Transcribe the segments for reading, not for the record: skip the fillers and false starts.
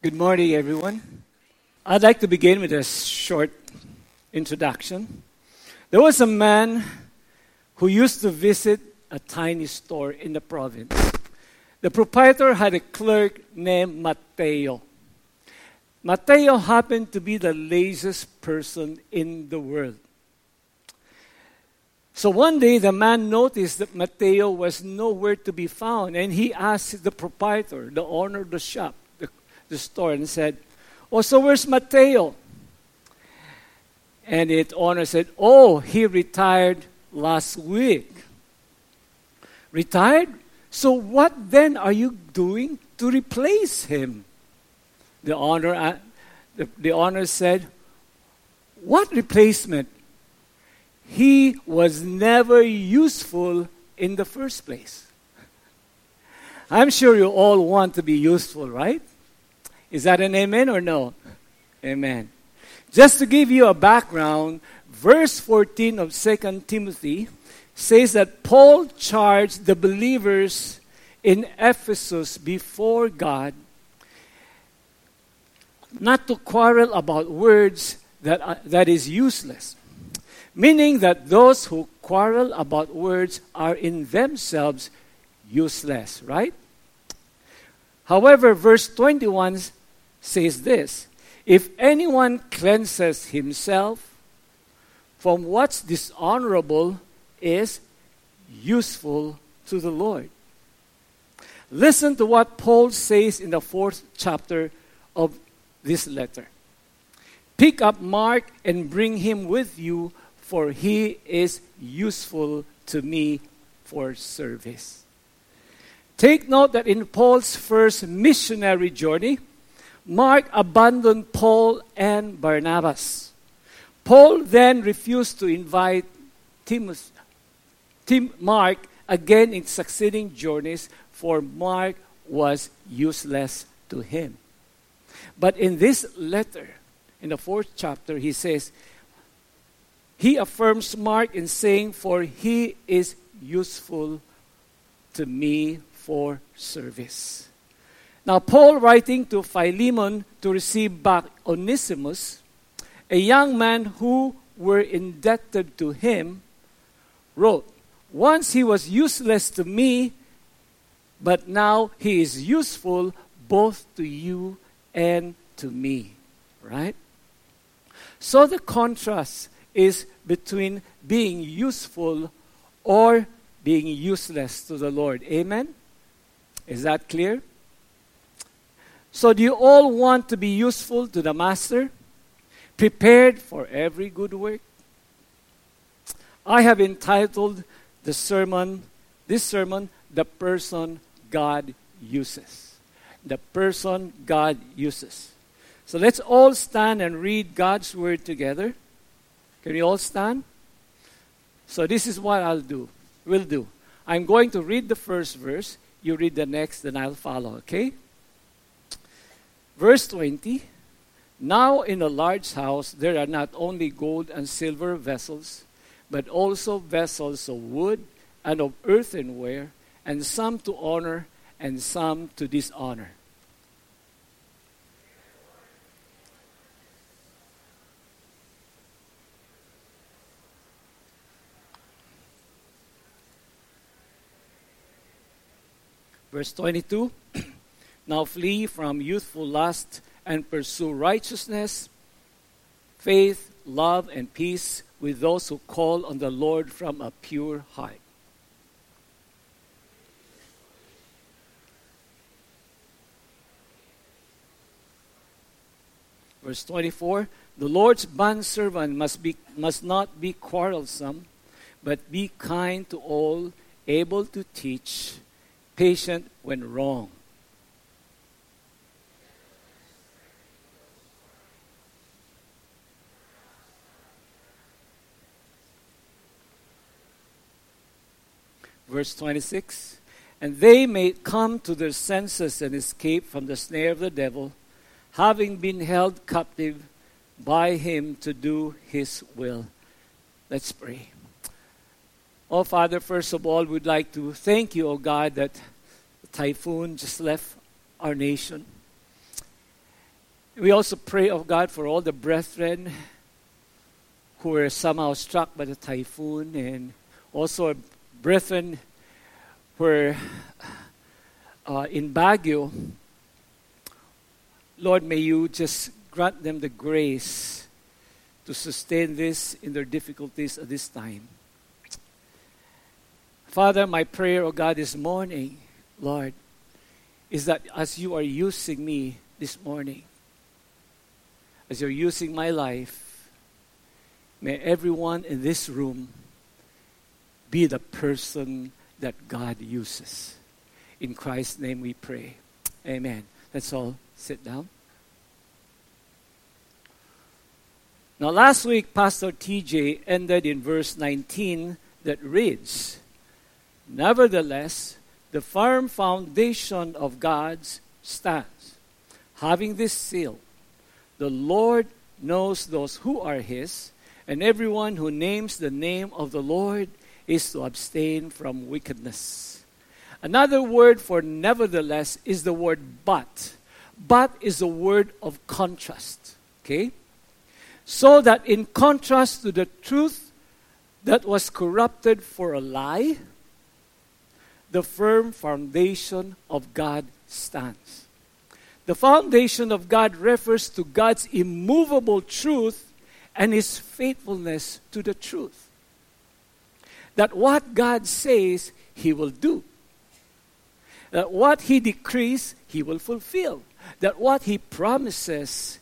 Good morning, everyone. I'd like to begin with a short introduction. There was a man who used to visit a tiny store in the province. The proprietor had a clerk named Mateo. Mateo happened to be the laziest person in the world. So one day, the man noticed that Mateo was nowhere to be found, and he asked the proprietor, the owner of the shop, the store, and said, "Oh, so where's Mateo?" And the owner said, "Oh, he retired last week." Retired? So what then are you doing to replace him? The owner said, "What replacement? He was never useful in the first place." I'm sure you all want to be useful, right? Is that an amen or no? Amen. Just to give you a background, verse 14 of 2 Timothy says that Paul charged the believers in Ephesus before God not to quarrel about words that is useless. Meaning that those who quarrel about words are in themselves useless, right? However, verse 21 says this: "If anyone cleanses himself from what's dishonorable is useful to the Lord." Listen to what Paul says in the 4th chapter of this letter. "Pick up Mark and bring him with you, for he is useful to me for service." Take note that in Paul's first missionary journey, Mark abandoned Paul and Barnabas. Paul then refused to invite Mark again in succeeding journeys, for Mark was useless to him. But in this letter, in the 4th chapter, he says, he affirms Mark in saying, "For he is useful to me for service." Now, Paul, writing to Philemon to receive back Onesimus, a young man who were indebted to him, wrote, "Once he was useless to me, but now he is useful both to you and to me." Right? So the contrast is between being useful or being useless to the Lord. Amen? Is that clear? So do you all want to be useful to the Master? Prepared for every good work? I have entitled this sermon, "The Person God Uses." The person God uses. So let's all stand and read God's Word together. Can you all stand? So this is what we'll do. I'm going to read the first verse. You read the next, then I'll follow, okay? Verse 20, "Now in a large house there are not only gold and silver vessels, but also vessels of wood and of earthenware, and some to honor and some to dishonor." Verse 22, "Now flee from youthful lust and pursue righteousness, faith, love, and peace with those who call on the Lord from a pure heart." Verse 24, "The Lord's bondservant must not be quarrelsome, but be kind to all, able to teach, patient when wrong." Verse 26, "And they may come to their senses and escape from the snare of the devil, having been held captive by him to do his will." Let's pray. Oh, Father, first of all, we'd like to thank you, oh God, that the typhoon just left our nation. We also pray, oh God, for all the brethren who were somehow struck by the typhoon, and also our brethren who were in Baguio. Lord, may you just grant them the grace to sustain this in their difficulties at this time. Father, my prayer, oh God, this morning, Lord, is that as you are using me this morning, as you're using my life, may everyone in this room be the person that God uses. In Christ's name we pray. Amen. Let's all sit down. Now last week, Pastor TJ ended in verse 19 that reads, "Nevertheless, the firm foundation of God stands, having this seal, the Lord knows those who are His, and everyone who names the name of the Lord is to abstain from wickedness." Another word for nevertheless is the word but. But is a word of contrast. Okay? So that in contrast to the truth that was corrupted for a lie, the firm foundation of God stands. The foundation of God refers to God's immovable truth and His faithfulness to the truth. That what God says, He will do. That what He decrees, He will fulfill. That what He promises,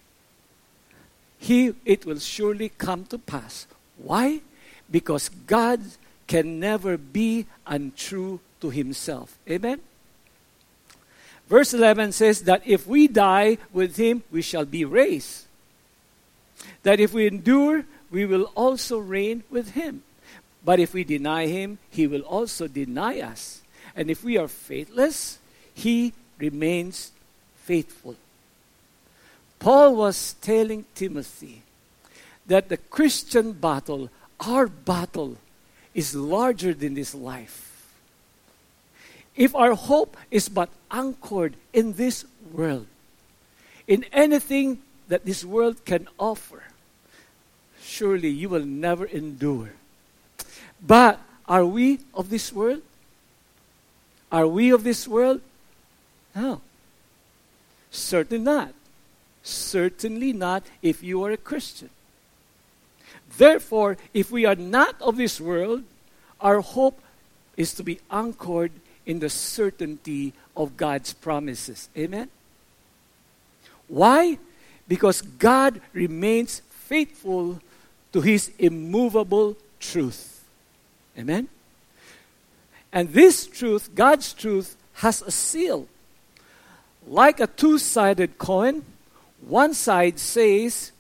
it will surely come to pass. Why? Because God can never be untrue to Himself. Amen? Verse 11 says that if we die with Him, we shall be raised. That if we endure, we will also reign with Him. But if we deny Him, He will also deny us. And if we are faithless, He remains faithful. Paul was telling Timothy that the Christian battle, our battle, is larger than this life. If our hope is but anchored in this world, in anything that this world can offer, surely you will never endure. But are we of this world? Are we of this world? No. Certainly not. Certainly not if you are a Christian. Therefore, if we are not of this world, our hope is to be anchored in the certainty of God's promises. Amen? Why? Because God remains faithful to His immovable truth. Amen? And this truth, God's truth, has a seal. Like a two-sided coin, one side says,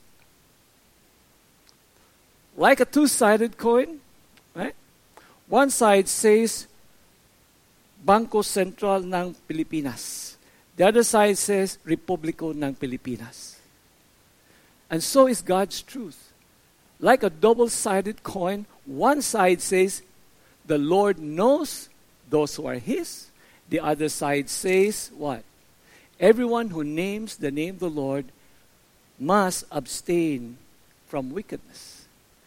like a two-sided coin, right? One side says, Bangko Sentral ng Pilipinas. The other side says, Republiko ng Pilipinas. And so is God's truth. Like a double-sided coin, one side says, the Lord knows those who are His. The other side says, what? Everyone who names the name of the Lord must abstain from wickedness.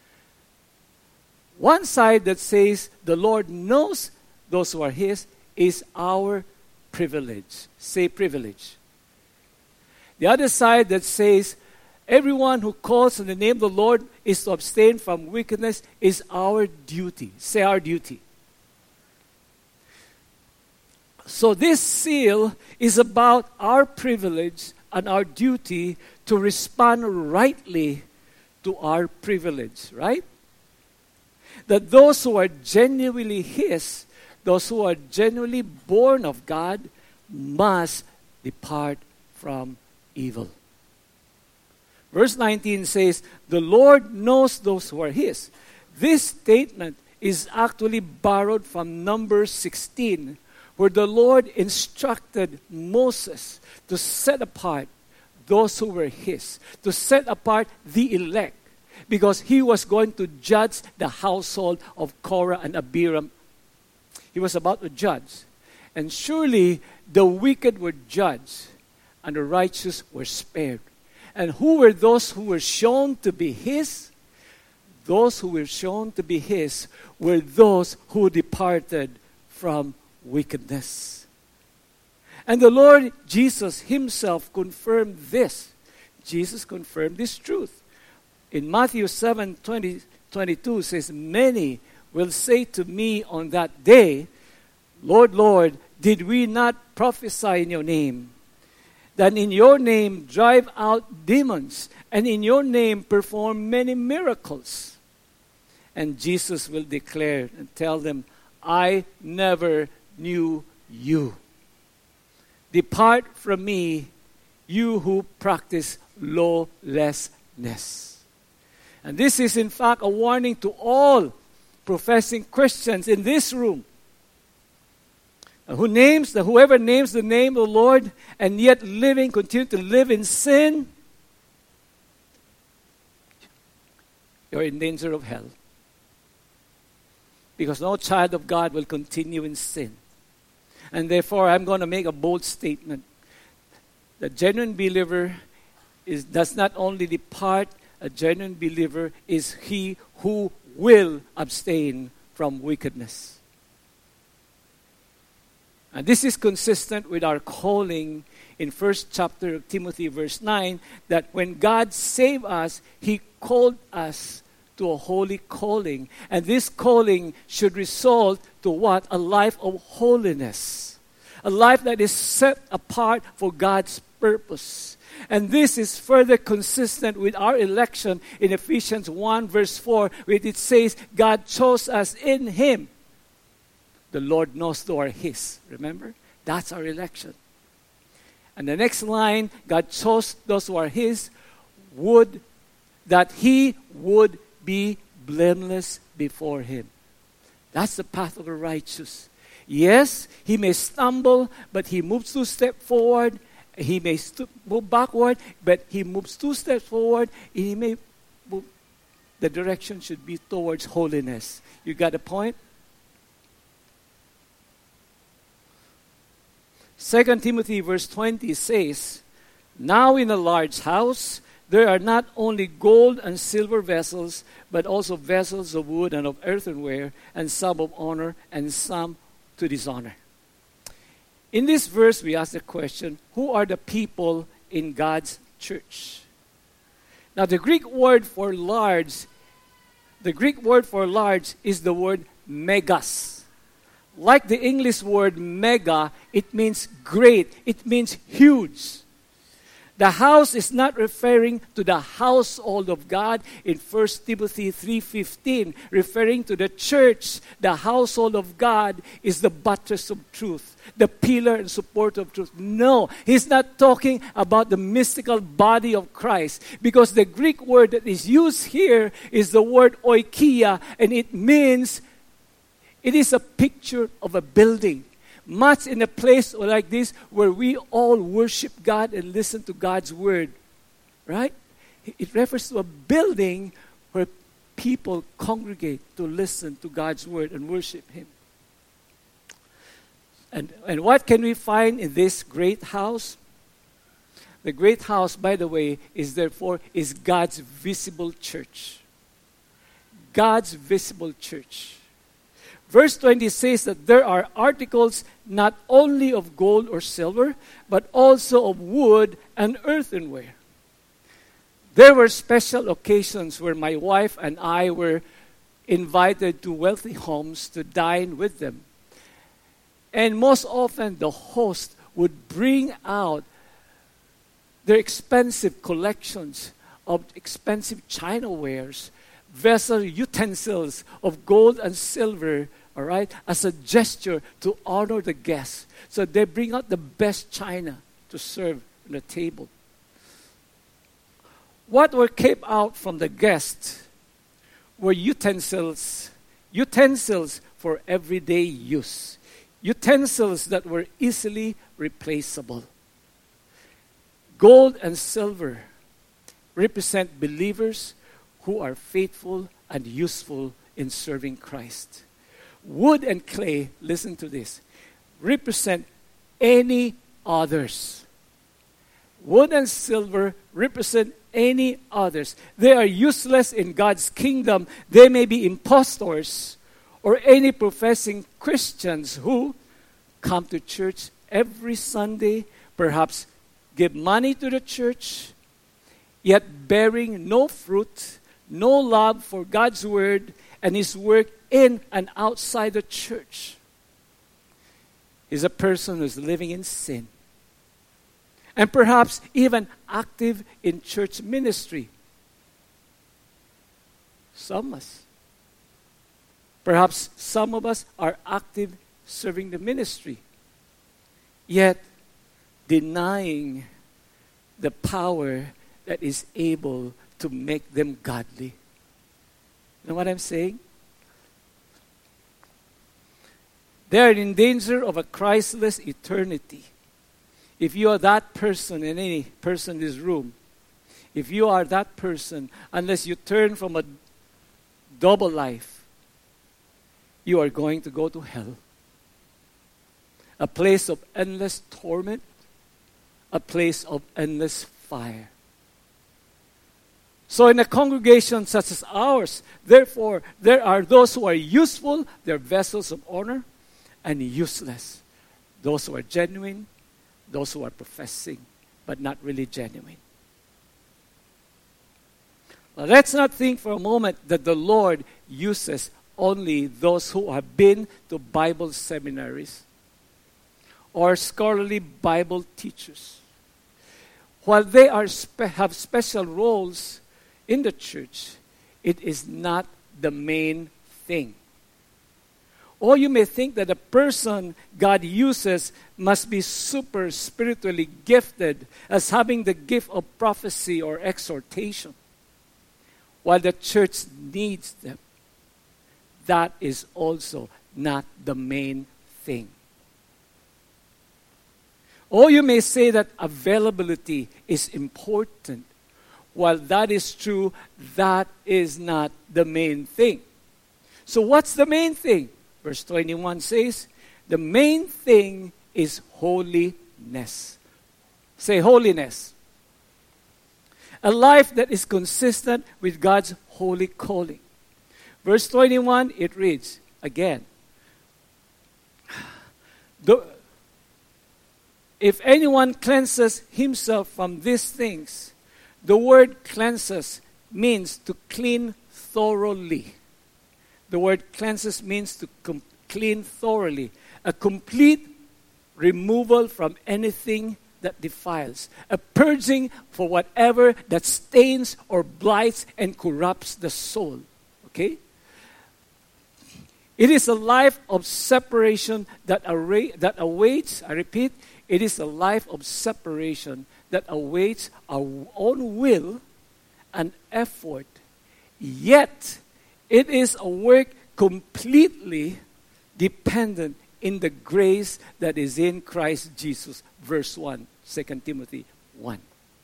One side that says the Lord knows those who are His is our privilege. Say privilege. The other side that says everyone who calls on the name of the Lord is to abstain from wickedness is our duty. Say our duty. So this seal is about our privilege and our duty to respond rightly to our privilege, right? That those who are genuinely His, those who are genuinely born of God, must depart from evil. Verse 19 says, the Lord knows those who are His. This statement is actually borrowed from Numbers 16, where the Lord instructed Moses to set apart those who were His, to set apart the elect, because He was going to judge the household of Korah and Abiram. He was about to judge. And surely the wicked were judged, and the righteous were spared. And who were those who were shown to be his? Those who were shown to be his were those who departed from wickedness. And the Lord Jesus himself confirmed this. Jesus confirmed this truth. In Matthew 7:22 says, "Many will say to me on that day, Lord, Lord, did we not prophesy in your name? That in your name drive out demons, and in your name perform many miracles?" And Jesus will declare and tell them, "I never knew you. Depart from me, you who practice lawlessness." And this is in fact a warning to all professing Christians in this room. Whoever names the name of the Lord and yet continue to live in sin, you're in danger of hell. Because no child of God will continue in sin. And therefore, I'm going to make a bold statement. The genuine believer does not only depart, a genuine believer is he who will abstain from wickedness. And this is consistent with our calling in 1st chapter of Timothy, verse 9, that when God saved us, he called us to a holy calling. And this calling should result to what? A life of holiness. A life that is set apart for God's purpose. And this is further consistent with our election in Ephesians 1 verse 4, where it says, God chose us in him. The Lord knows who are his. Remember? That's our election. And the next line, God chose those who are his, that he would be blameless before him. That's the path of the righteous. Yes, he may stumble, but he moves 2 steps forward. He may move backward, but he moves 2 steps forward. And he may move. The direction should be towards holiness. You got a point? 2 Timothy verse 20 says, "Now in a large house there are not only gold and silver vessels, but also vessels of wood and of earthenware, and some of honor and some to dishonor." In this verse, we ask the question, who are the people in God's church? Now, the Greek word for large is the word megas. Like the English word mega, it means great. It means huge. The house is not referring to the household of God in 1 Timothy 3:15, referring to the church. The household of God is the buttress of truth, the pillar and support of truth. No, he's not talking about the mystical body of Christ, because the Greek word that is used here is the word oikia, and it is a picture of a building. Much in a place like this where we all worship God and listen to God's word. Right? It refers to a building where people congregate to listen to God's word and worship him. And what can we find in this great house? The great house, by the way, is God's visible church. God's visible church. Verse 20 says that there are articles not only of gold or silver, but also of wood and earthenware. There were special occasions where my wife and I were invited to wealthy homes to dine with them. And most often the host would bring out their expensive collections of expensive chinawares, vessel utensils of gold and silver, all right, as a gesture to honor the guests. So they bring out the best china to serve on the table. What were kept out from the guests were utensils for everyday use, utensils that were easily replaceable. Gold and silver represent believers who are faithful and useful in serving Christ. Wood and clay, listen to this, represent any others Wood and silver represent any others. They are useless in God's kingdom. They may be impostors or any professing Christians who come to church every Sunday, perhaps give money to the church, yet bearing no fruit, no love for God's word and His work in and outside the church. Is a person who's living in sin. And perhaps even active in church ministry. Some of us. Perhaps some of us are active serving the ministry, yet denying the power that is able to make them godly. You know what I'm saying? They are in danger of a Christless eternity. If you are that person, and any person in this room, if you are that person, unless you turn from a double life, you are going to go to hell. A place of endless torment, a place of endless fire. So in a congregation such as ours, therefore, there are those who are useful, they're vessels of honor, and useless. Those who are genuine, those who are professing, but not really genuine. Now, let's not think for a moment that the Lord uses only those who have been to Bible seminaries or scholarly Bible teachers. While they have special roles in the church, it is not the main thing. Or you may think that the person God uses must be super spiritually gifted, as having the gift of prophecy or exhortation, while the church needs them. That is also not the main thing. Or you may say that availability is important. While that is true, that is not the main thing. So what's the main thing? Verse 21 says, the main thing is holiness. Say holiness. A life that is consistent with God's holy calling. Verse 21, it reads, again, if anyone cleanses himself from these things, the word cleanses means to clean thoroughly. The word cleanses means to clean thoroughly. A complete removal from anything that defiles. A purging for whatever that stains or blights and corrupts the soul. Okay? It is a life of separation that awaits, I repeat, it is a life of separation that awaits our own will and effort. Yet, it is a work completely dependent in the grace that is in Christ Jesus. Verse 1, 2 Timothy 1.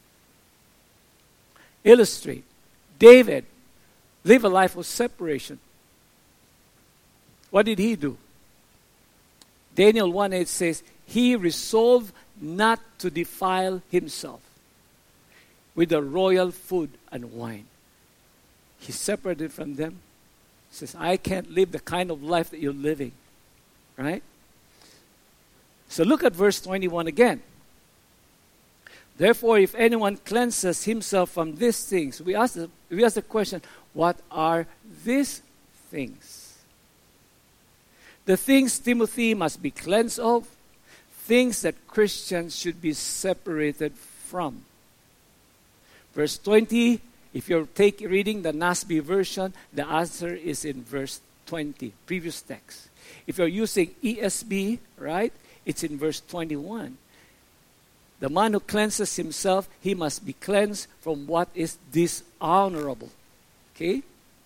Illustrate. David lived a life of separation. What did he do? Daniel 1:8 says, he resolved not to defile himself with the royal food and wine. He separated from them. He says, I can't live the kind of life that you're living. Right? So look at verse 21 again. Therefore, if anyone cleanses himself from these things, we ask the question, what are these things? The things Timothy must be cleansed of, things that Christians should be separated from. Verse 20, if you're reading the NASB version, the answer is in verse 20, previous text. If you're using ESB, right, it's in verse 21. The man who cleanses himself, he must be cleansed from what is dishonorable. Okay?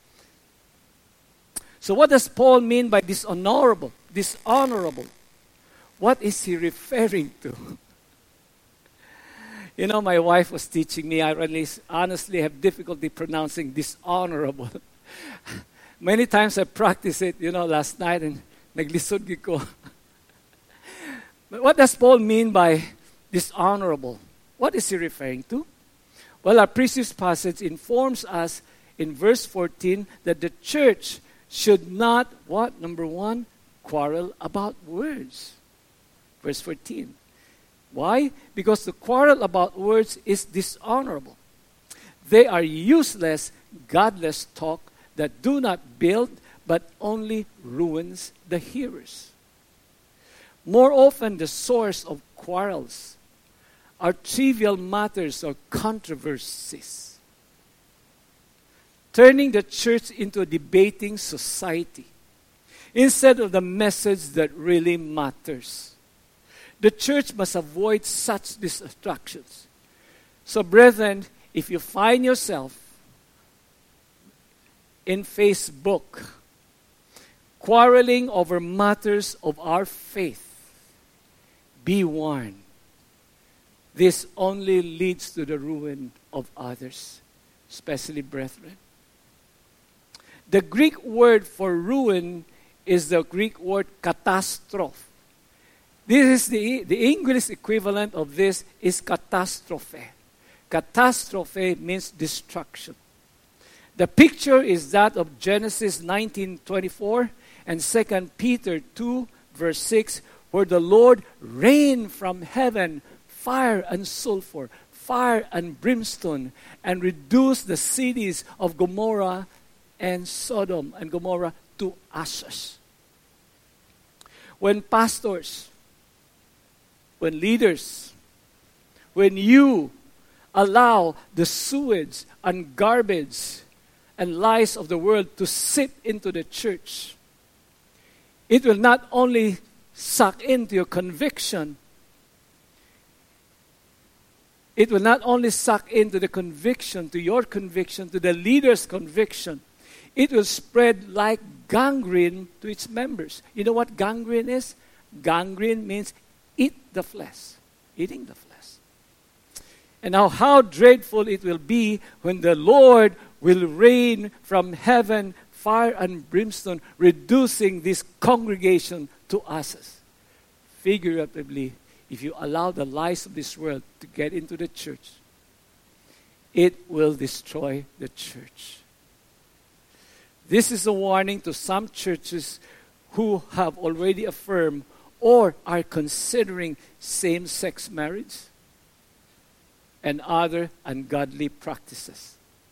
So what does Paul mean by dishonorable? Dishonorable. What is he referring to? You know, my wife was teaching me, I really honestly have difficulty pronouncing dishonorable. Many times I practiced it, last night and naglisod ko. But what does Paul mean by dishonorable? What is he referring to? Well, our previous passage informs us in verse 14 that the church should not, what? Number one, quarrel about words. Verse 14. Why? Because the quarrel about words is dishonorable. They are useless, godless talk that do not build but only ruins the hearers. More often, the source of quarrels are trivial matters or controversies, turning the church into a debating society instead of the message that really matters. The church must avoid such distractions. So, brethren, if you find yourself in Facebook quarreling over matters of our faith, be warned. This only leads to the ruin of others, especially brethren. The Greek word for ruin is the Greek word catastrophe. This is the English equivalent of this is catastrophe. Catastrophe means destruction. The picture is that of Genesis 19:24 and 2 Peter 2 verse 6, where the Lord rained from heaven fire and sulfur, fire and brimstone, and reduced the cities of Gomorrah and Sodom and Gomorrah to ashes. When pastors, when leaders, when you allow the sewage and garbage and lies of the world to seep into the church, it will not only suck into your conviction, it will not only suck into the conviction, to your conviction, to the leader's conviction, it will spread like gangrene to its members. You know what gangrene is? Gangrene means eat the flesh, eating the flesh. And now how dreadful it will be when the Lord will rain from heaven fire and brimstone, reducing this congregation to ashes. Figuratively, if you allow the lies of this world to get into the church, it will destroy the church. This is a warning to some churches who have already affirmed or are considering same-sex marriage and other ungodly practices.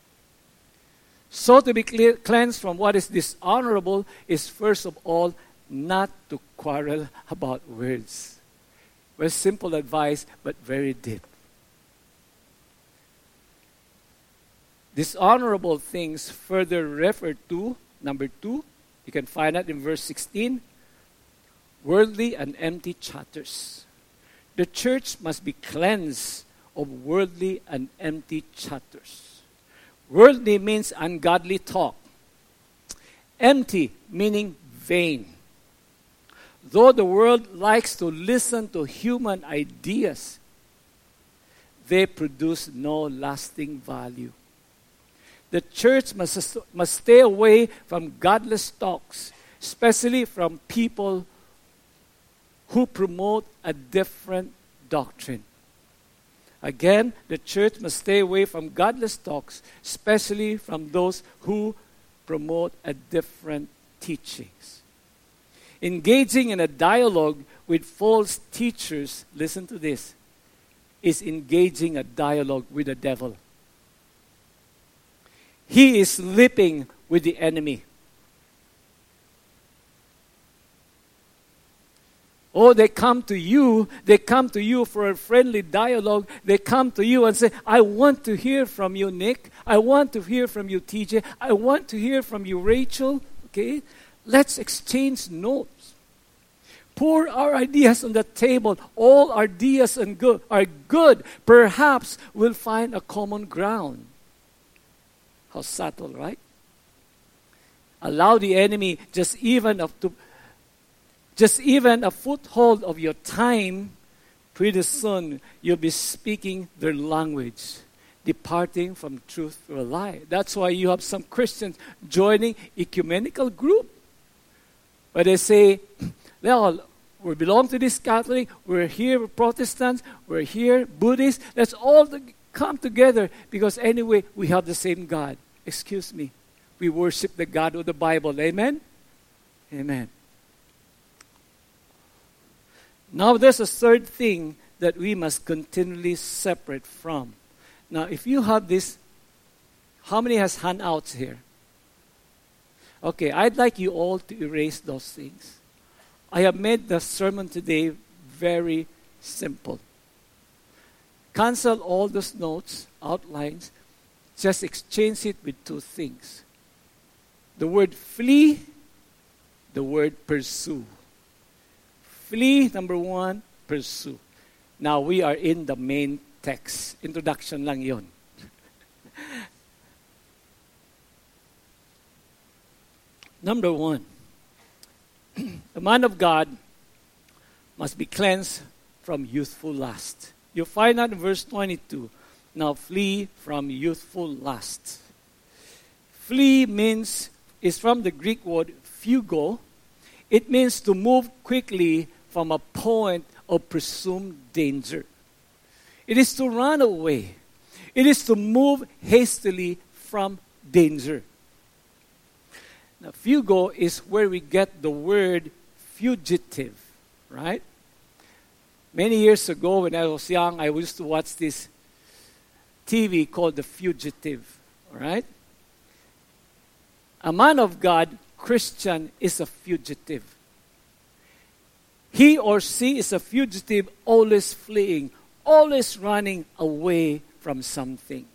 So to be cleansed from what is dishonorable is first of all not to quarrel about words. Very simple advice, but very deep. Dishonorable things further refer to, number 2, you can find that in verse 16, worldly and empty chatters. The church must be cleansed of worldly and empty chatters. Worldly means ungodly talk. Empty meaning vain. Though the world likes to listen to human ideas, they produce no lasting value. The church must stay away from godless talks, especially from people who promote a different doctrine. Again, the church must stay away from godless talks, especially from those who promote a different teachings. Engaging in a dialogue with false teachers, listen to this, is engaging a dialogue with the devil. He is sleeping with the enemy. Oh, they come to you for a friendly dialogue. They come to you and say, I want to hear from you, Nick. I want to hear from you, TJ. I want to hear from you, Rachel. Okay? Let's exchange notes. Pour our ideas on the table. All our ideas are good. Perhaps we'll find a common ground. How subtle, right? Allow the enemy just even a foothold of your time. Pretty soon you'll be speaking their language, departing from truth to a lie. That's why you have some Christians joining ecumenical group, where they say, well, we belong to this Catholic, we're here Protestants, we're here Buddhists. Let's all come together because anyway, we have the same God. Excuse me. We worship the God of the Bible. Amen? Amen. Now there's a third thing that we must continually separate from. Now if you have this, how many has handouts here? Okay, I'd like you all to erase those things. I have made the sermon today very simple. Cancel all those notes, outlines. Just exchange it with two things. The word flee, the word pursue. Flee, number one, pursue. Now we are in the main text. Introduction lang yon. Number one, the man of God must be cleansed from youthful lust. You find that in verse 22. Now flee from youthful lust. Flee is from the Greek word fugo. It means to move quickly from a point of presumed danger. It is to run away. It is to move hastily from danger. Now, fugo is where we get the word fugitive, right? Many years ago when I was young, I used to watch this TV called The Fugitive, right? A man of God, Christian, is a fugitive. He or she is a fugitive, always fleeing, always running away from something.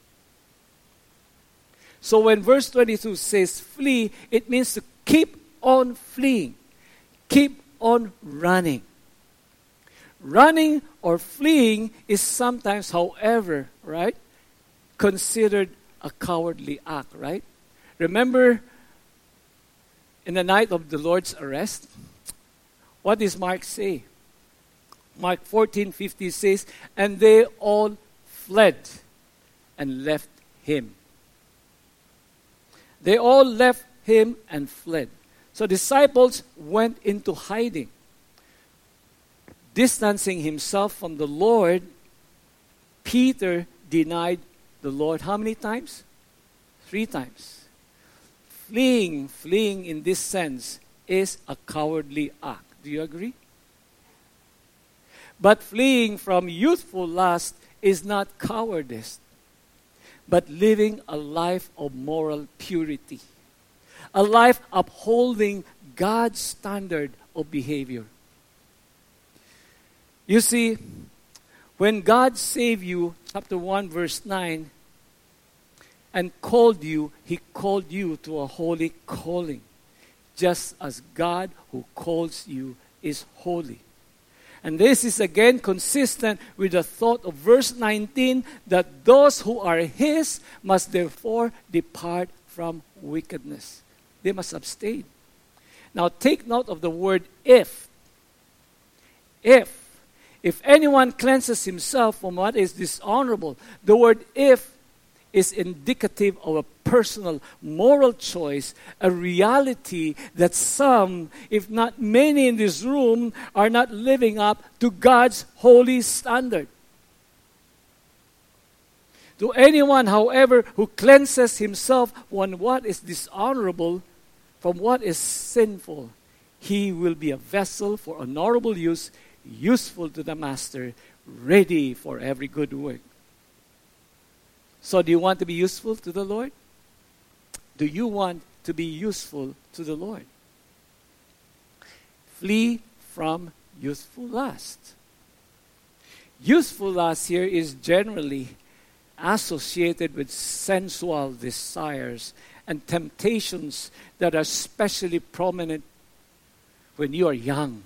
So when verse 22 says flee, it means to keep on fleeing, keep on running. Running or fleeing is sometimes, however, right, considered a cowardly act, right? Remember in the night of the Lord's arrest, what does Mark say? Mark 14:50 says, and they all fled and left him. They all left him and fled. So disciples went into hiding. Distancing himself from the Lord, Peter denied the Lord how many times? 3 times. Fleeing in this sense is a cowardly act. Do you agree? But fleeing from youthful lust is not cowardice, but living a life of moral purity. A life upholding God's standard of behavior. You see, when God saved you, chapter 1, verse 9, and called you, He called you to a holy calling, just as God who calls you is holy. And this is again consistent with the thought of verse 19 that those who are His must therefore depart from wickedness. They must abstain. Now take note of the word if. If anyone cleanses himself from what is dishonorable, the word if is indicative of a personal moral choice, a reality that some, if not many in this room, are not living up to God's holy standard. To anyone, however, who cleanses himself from what is dishonorable, from what is sinful, he will be a vessel for honorable use, useful to the master, ready for every good work. So do you want to be useful to the Lord? Do you want to be useful to the Lord? Flee from youthful lust. Youthful lust here is generally associated with sensual desires and temptations that are especially prominent when you are young.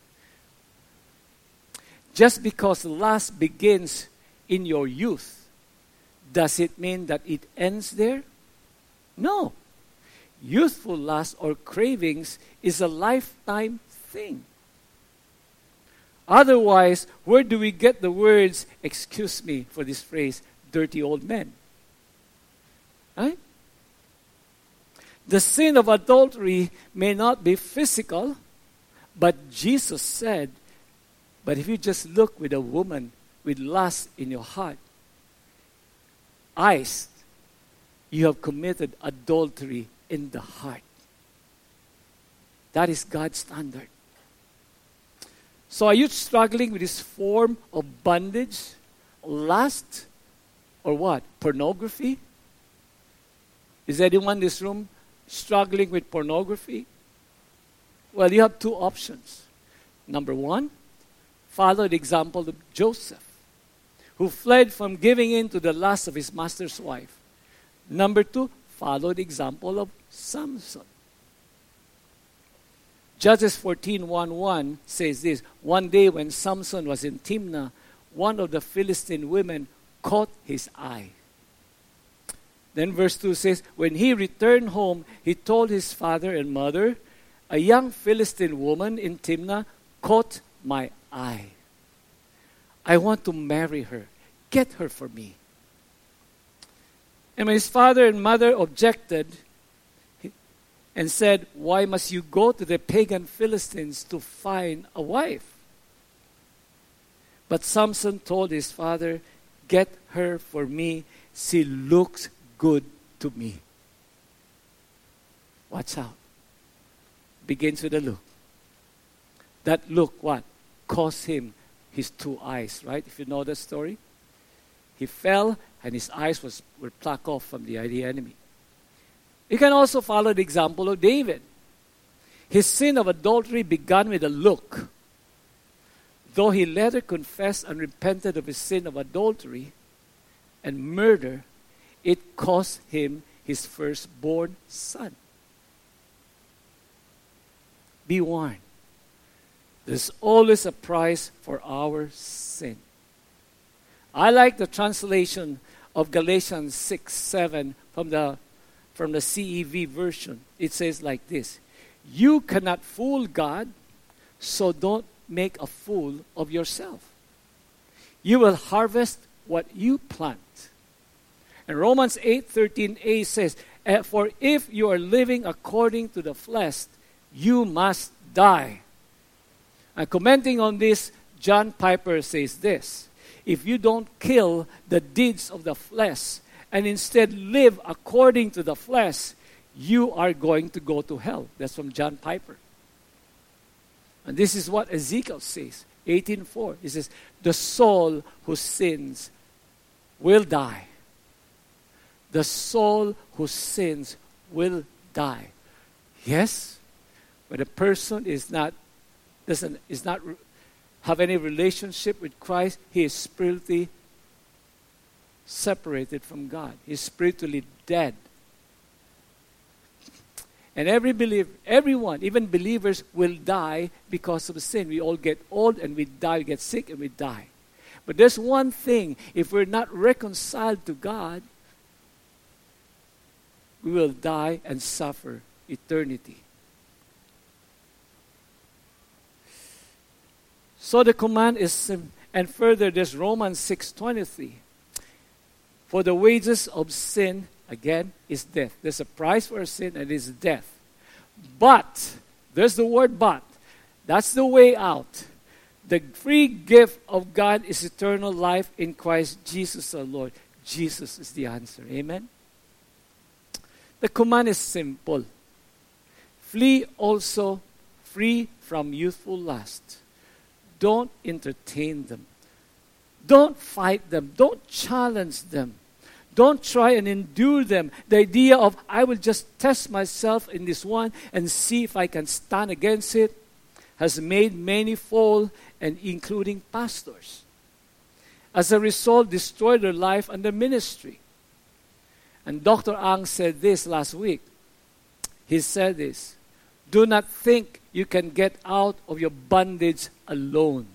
Just because lust begins in your youth, does it mean that it ends there? No. Youthful lust or cravings is a lifetime thing. Otherwise, where do we get the words, excuse me for this phrase, dirty old men? Right? The sin of adultery may not be physical, But Jesus said, but if you just look with a woman with lust in your heart, eyes, you have committed adultery in the heart. That is God's standard. So are you struggling with this form of bondage, lust, or what? Pornography? Is anyone in this room struggling with pornography? Well, you have two options. Number one, follow the example of Joseph, who fled from giving in to the lust of his master's wife. Number two, follow the example of Samson. Judges 14:1 says this, one day when Samson was in Timnah, one of the Philistine women caught his eye. Then verse 2 says, when he returned home, he told his father and mother, a young Philistine woman in Timnah caught my eye. I want to marry her. Get her for me. And when his father and mother objected and said, why must you go to the pagan Philistines to find a wife? But Samson told his father, get her for me. She looks good to me. Watch out. Begins with a look. That look, what? Cost him his two eyes, right? If you know the story. He fell and his eyes were plucked off from the enemy. You can also follow the example of David. His sin of adultery began with a look. Though he later confessed and repented of his sin of adultery and murder, it cost him his firstborn son. Be warned. There's always a price for our sin. I like the translation of Galatians 6:7 from the CEV version. It says like this, you cannot fool God, so don't make a fool of yourself. You will harvest what you plant. And Romans 8:13a says, for if you are living according to the flesh, you must die. And commenting on this, John Piper says this, if you don't kill the deeds of the flesh and instead live according to the flesh, you are going to go to hell. That's from John Piper. And this is what Ezekiel says, 18:4. He says, the soul who sins will die. The soul who sins will die. Yes, but a person is not have any relationship with Christ, he is spiritually separated from God. He is spiritually dead. And everyone, even believers, will die because of sin. We all get old and we die, we get sick and we die. But there's one thing, if we're not reconciled to God, we will die and suffer eternity. So the command is, and further there's Romans 6:23. For the wages of sin, again, is death. There's a price for sin and it is death. But, there's the word but. That's the way out. The free gift of God is eternal life in Christ Jesus our Lord. Jesus is the answer. Amen? The command is simple. Flee also free from youthful lust. Don't entertain them. Don't fight them. Don't challenge them. Don't try and endure them. The idea of, I will just test myself in this one and see if I can stand against it, has made many fall, and including pastors. As a result, destroyed their life and their ministry. And Dr. Ang said this last week. He said this, do not think you can get out of your bondage alone.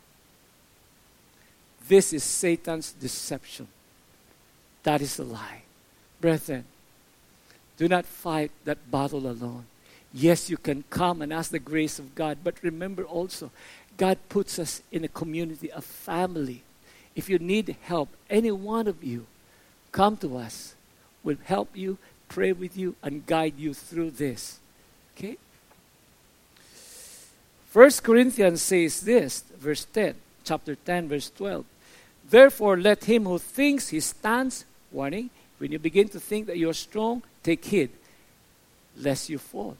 This is Satan's deception. That is a lie. Brethren, do not fight that battle alone. Yes, you can come and ask the grace of God, but remember also, God puts us in a community, a family. If you need help, any one of you, come to us. We'll help you, pray with you, and guide you through this. Okay? 1 Corinthians says this, verse 10, chapter 10, verse 12. Therefore, let him who thinks he stands, warning, when you begin to think that you're strong, take heed, lest you fall.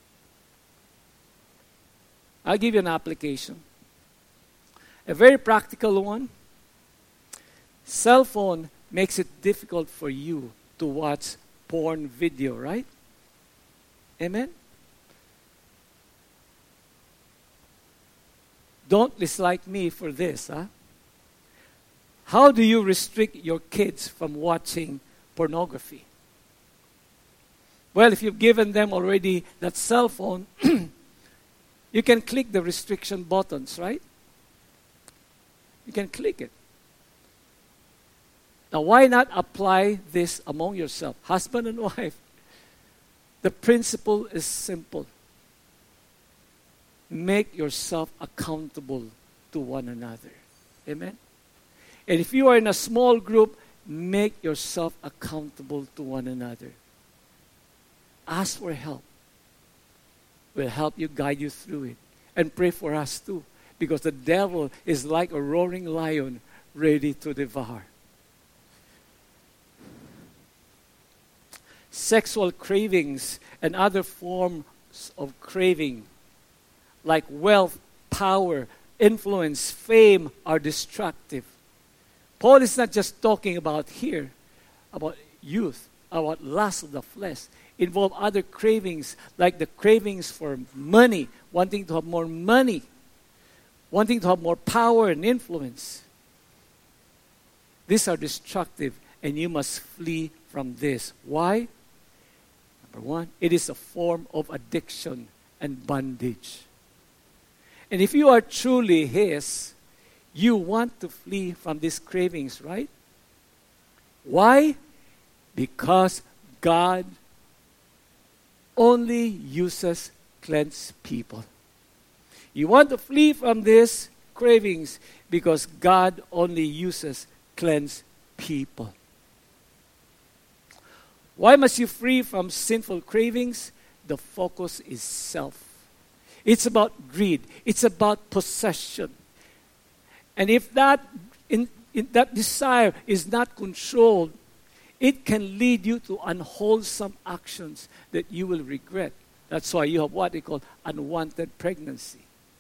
I'll give you an application. A very practical one. Cell phone makes it difficult for you to watch porn video, right? Amen? Don't dislike me for this, huh? How do you restrict your kids from watching pornography? Well, if you've given them already that cell phone, you can click the restriction buttons, right? You can click it. Now, why not apply this among yourself, husband and wife? The principle is simple. Make yourself accountable to one another. Amen? And if you are in a small group, make yourself accountable to one another. Ask for help. We'll help you, guide you through it. And pray for us too, because the devil is like a roaring lion ready to devour. Sexual cravings and other forms of craving, like wealth, power, influence, fame, are destructive. Paul is not just talking about here, about youth, about lust of the flesh. Involve other cravings, like the cravings for money, wanting to have more money, wanting to have more power and influence. These are destructive, and you must flee from this. Why? Number one, it is a form of addiction and bondage. And if you are truly His, you want to flee from these cravings, right? Why? Because God only uses cleansed people. You want to flee from these cravings because God only uses cleansed people. Why must you flee from sinful cravings? The focus is self. It's about greed. It's about possession. And if that desire is not controlled, it can lead you to unwholesome actions that you will regret. That's why you have what they call unwanted pregnancy.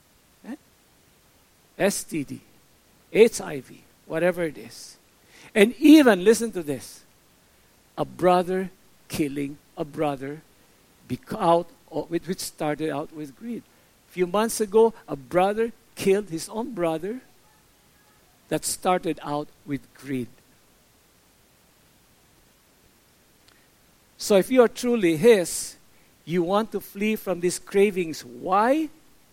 STD, HIV, whatever it is. And even, listen to this, a brother killing a brother which started out with greed. A few months ago, a brother killed his own brother. That started out with greed. So if you are truly His, you want to flee from these cravings. Why?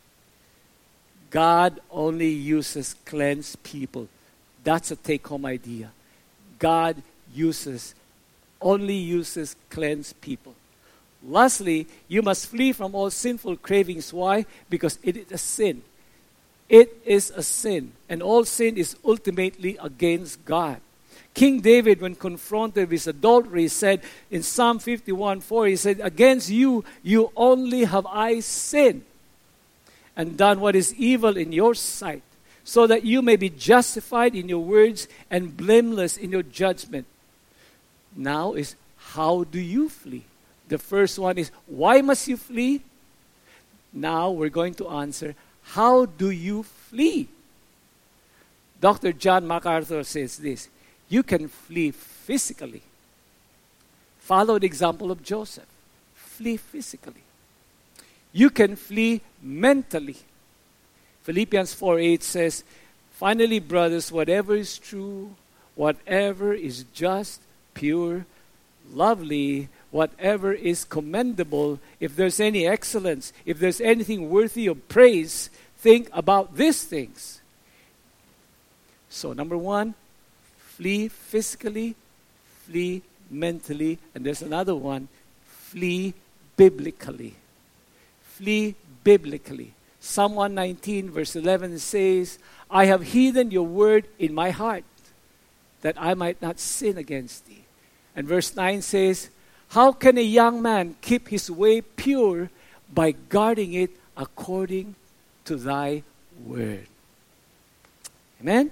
God only uses cleansed people. That's a take-home idea. God only uses cleansed people. Lastly, you must flee from all sinful cravings. Why? Because it is a sin. It is a sin. And all sin is ultimately against God. King David, when confronted with adultery, said in Psalm 51:4, he said, "Against you, you only have I sinned and done what is evil in your sight, so that you may be justified in your words and blameless in your judgment." Now is, how do you flee? The first one is, why must you flee? Now we're going to answer, how do you flee? Dr. John MacArthur says this: you can flee physically. Follow the example of Joseph. Flee physically. You can flee mentally. Philippians 4:8 says, "Finally, brothers, whatever is true, whatever is just, pure, lovely, whatever is commendable, if there's any excellence, if there's anything worthy of praise, think about these things." So, number one, flee physically, flee mentally, and there's another one, flee biblically. Flee biblically. Psalm 119 verse 11 says, "I have hidden your word in my heart, that I might not sin against thee." And verse 9 says, "How can a young man keep his way pure? By guarding it according to thy word. Amen?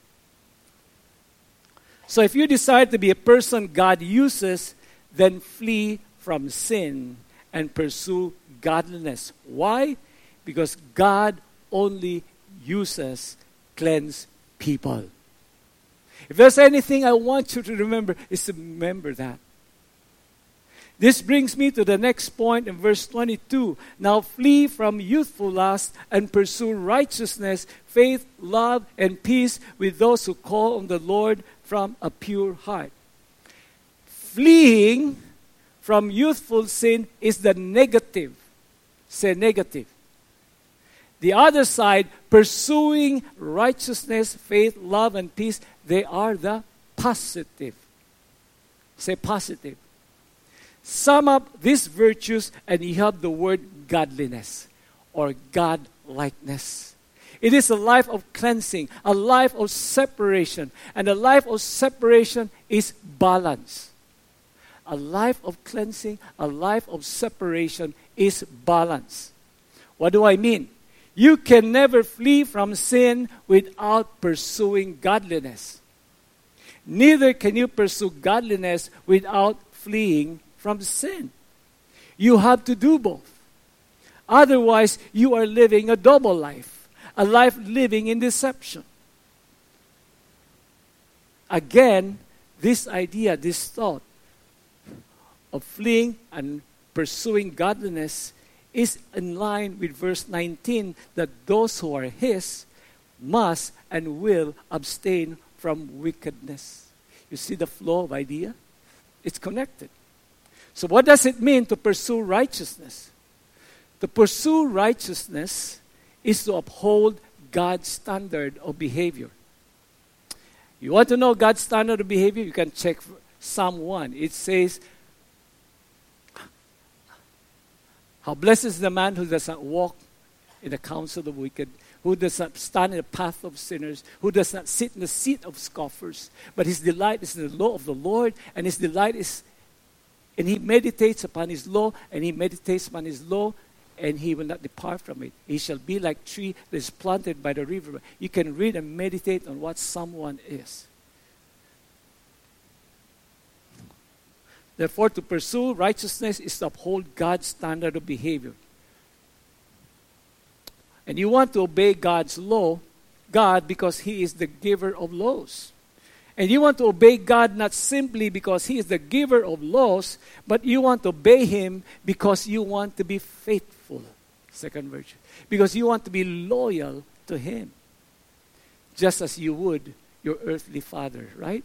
So if you desire to be a person God uses, then flee from sin and pursue godliness. Why? Because God only uses cleansed people. If there's anything I want you to remember, is to remember that. This brings me to the next point in verse 22. Now flee from youthful lust and pursue righteousness, faith, love, and peace with those who call on the Lord from a pure heart. Fleeing from youthful sin is the negative. Say negative. The other side, pursuing righteousness, faith, love, and peace, they are the positive. Say positive. Sum up these virtues and you have the word godliness or God-likeness. It is a life of cleansing, a life of separation. And a life of separation is balance. A life of cleansing, a life of separation is balance. What do I mean? You can never flee from sin without pursuing godliness. Neither can you pursue godliness without fleeing from sin. You have to do both. Otherwise, you are living a double life, a life living in deception. Again, this idea, this thought of fleeing and pursuing godliness is in line with verse 19 that those who are His must and will abstain from wickedness. You see the flow of idea? It's connected. So what does it mean to pursue righteousness? To pursue righteousness is to uphold God's standard of behavior. You want to know God's standard of behavior? You can check Psalm 1. It says, how blessed is the man who does not walk in the counsel of the wicked, who does not stand in the path of sinners, who does not sit in the seat of scoffers, but his delight is in the law of the Lord, and his delight is, and he meditates upon his law, and he meditates upon his law, and he will not depart from it. He shall be like tree that is planted by the river. You can read and meditate on what someone is. Therefore, to pursue righteousness is to uphold God's standard of behavior. And you want to obey God's law, God, because He is the giver of laws. And you want to obey God not simply because He is the giver of laws, but you want to obey Him because you want to be faithful. Second virtue. Because you want to be loyal to Him. Just as you would your earthly father, right?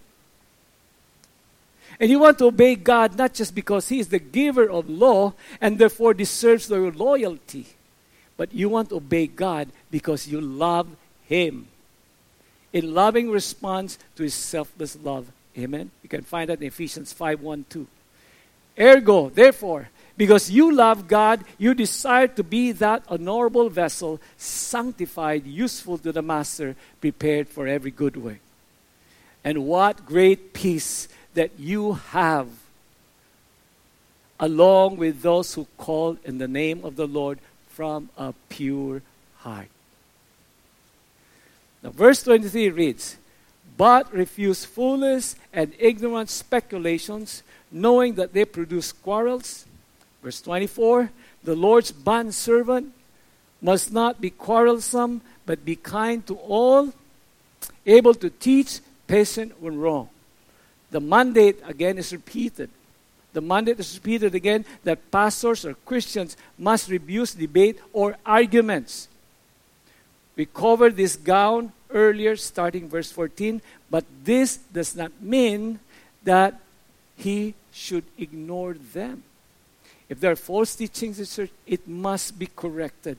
And you want to obey God not just because He is the giver of law and therefore deserves your loyalty, but you want to obey God because you love Him. In loving response to His selfless love. Amen? You can find that in Ephesians 5:1-2. Ergo, therefore, because you love God, you desire to be that honorable vessel, sanctified, useful to the Master, prepared for every good work. And what great peace that you have along with those who call in the name of the Lord from a pure heart. Now, verse 23 reads, but refuse foolish and ignorant speculations, knowing that they produce quarrels. Verse 24, the Lord's bondservant must not be quarrelsome, but be kind to all, able to teach, patient when wrong. The mandate again is repeated. The mandate is repeated again that pastors or Christians must refuse debate or arguments. We covered this ground earlier, starting verse 14, but this does not mean that he should ignore them. If there are false teachings in church, it must be corrected.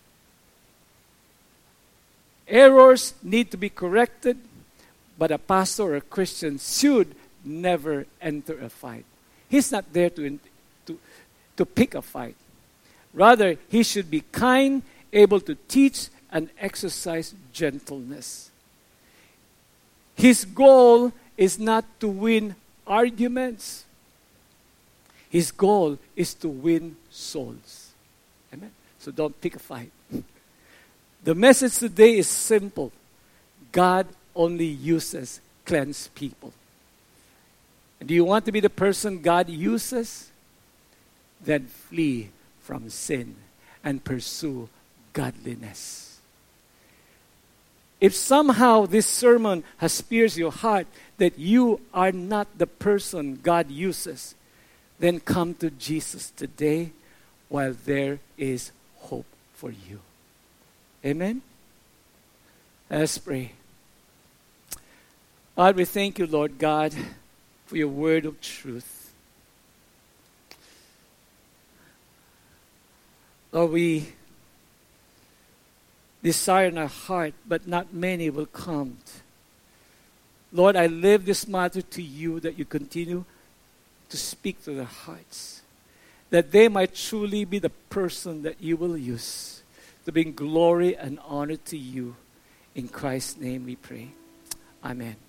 Errors need to be corrected, but a pastor or a Christian should never enter a fight. He's not there to pick a fight. Rather, he should be kind, able to teach, and exercise gentleness. His goal is not to win arguments. His goal is to win souls. Amen? So don't pick a fight. The message today is simple. God only uses cleansed people. And do you want to be the person God uses? Then flee from sin and pursue godliness. If somehow this sermon has pierced your heart that you are not the person God uses, then come to Jesus today while there is hope for you. Amen? Let's pray. God, we thank you, Lord God, for your word of truth. Lord, we desire in our heart, but not many will come. Lord, I live this matter to you that you continue to speak to their hearts, that they might truly be the person that you will use to bring glory and honor to you. In Christ's name we pray. Amen.